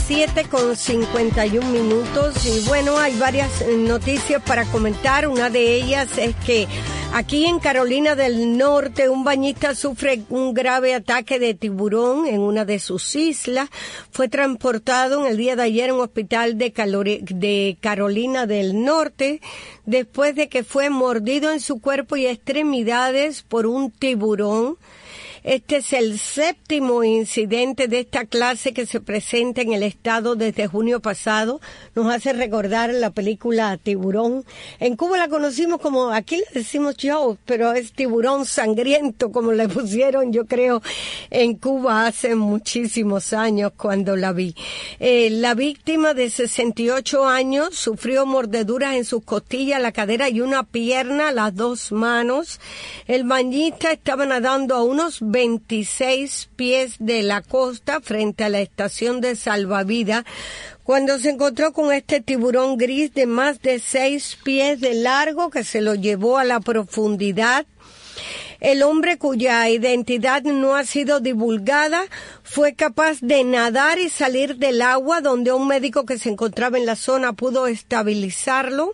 7:51 y hay varias noticias para comentar. Una de ellas es que aquí en Carolina del Norte un bañista sufre un grave ataque de tiburón en una de sus islas. Fue transportado en el día de ayer a un hospital de Carolina del Norte después de que fue mordido en su cuerpo y extremidades por un tiburón. Este es el 7º incidente de esta clase que se presenta en el estado desde junio pasado. Nos hace recordar la película Tiburón. En Cuba la conocimos como, aquí le decimos Joe, pero es Tiburón Sangriento, como le pusieron, yo creo, en Cuba hace muchísimos años cuando la vi. La víctima de 68 años sufrió mordeduras en sus costillas, la cadera y una pierna, las 2 manos. El bañista estaba nadando a unos 26 pies de la costa frente a la estación de salvavidas cuando se encontró con este tiburón gris de más de 6 pies de largo que se lo llevó a la profundidad. El hombre, cuya identidad no ha sido divulgada, fue capaz de nadar y salir del agua, donde un médico que se encontraba en la zona pudo estabilizarlo.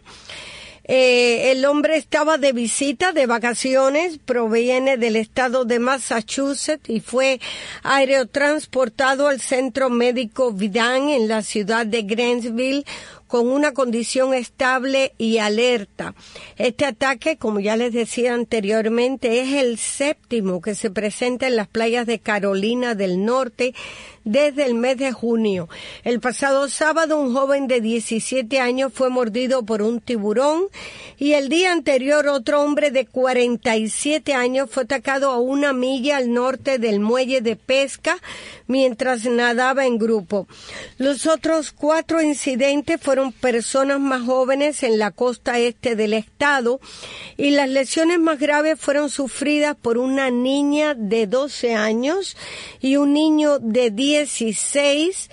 El hombre estaba de visita, de vacaciones, proviene del estado de Massachusetts y fue aerotransportado al centro médico Vidant en la ciudad de Gainesville con una condición estable y alerta. Este ataque, como ya les decía anteriormente, es el 7º que se presenta en las playas de Carolina del Norte desde el mes de junio. El pasado sábado, un joven de 17 años fue mordido por un tiburón y el día anterior otro hombre de 47 años fue atacado a 1 milla al norte del muelle de pesca mientras nadaba en grupo. Los otros 4 incidentes fueron personas más jóvenes en la costa este del estado y las lesiones más graves fueron sufridas por una niña de 12 años y un niño de 16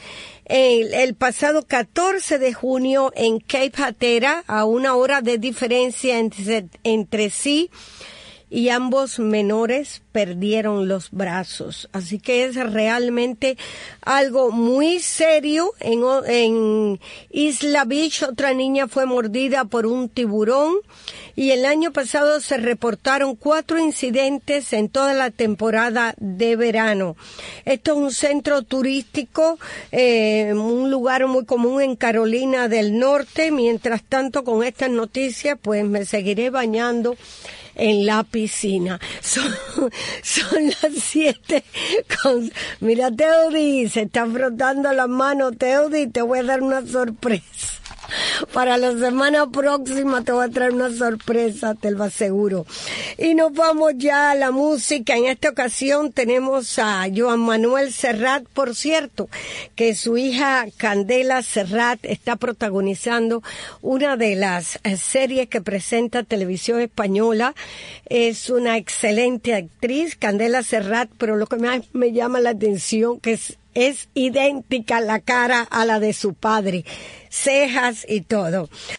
el pasado 14 de junio en Cape Hatteras, a 1 hora de diferencia entre sí, y ambos menores perdieron los brazos. Así que es realmente algo muy serio. En Isla Beach otra niña fue mordida por un tiburón y el año pasado se reportaron 4 incidentes en toda la temporada de verano. Esto es un centro turístico, un lugar muy común en Carolina del Norte. Mientras tanto, con estas noticias, pues me seguiré bañando en la piscina. Son las 7 Mira, Teody, se está frotando las manos, Teody, te voy a dar una sorpresa. Para la semana próxima te voy a traer una sorpresa, te lo aseguro. Y nos vamos ya a la música. En esta ocasión tenemos a Joan Manuel Serrat, por cierto, que su hija Candela Serrat está protagonizando una de las series que presenta Televisión Española. Es una excelente actriz, Candela Serrat, pero lo que más me llama la atención que es idéntica la cara a la de su padre, cejas y todo.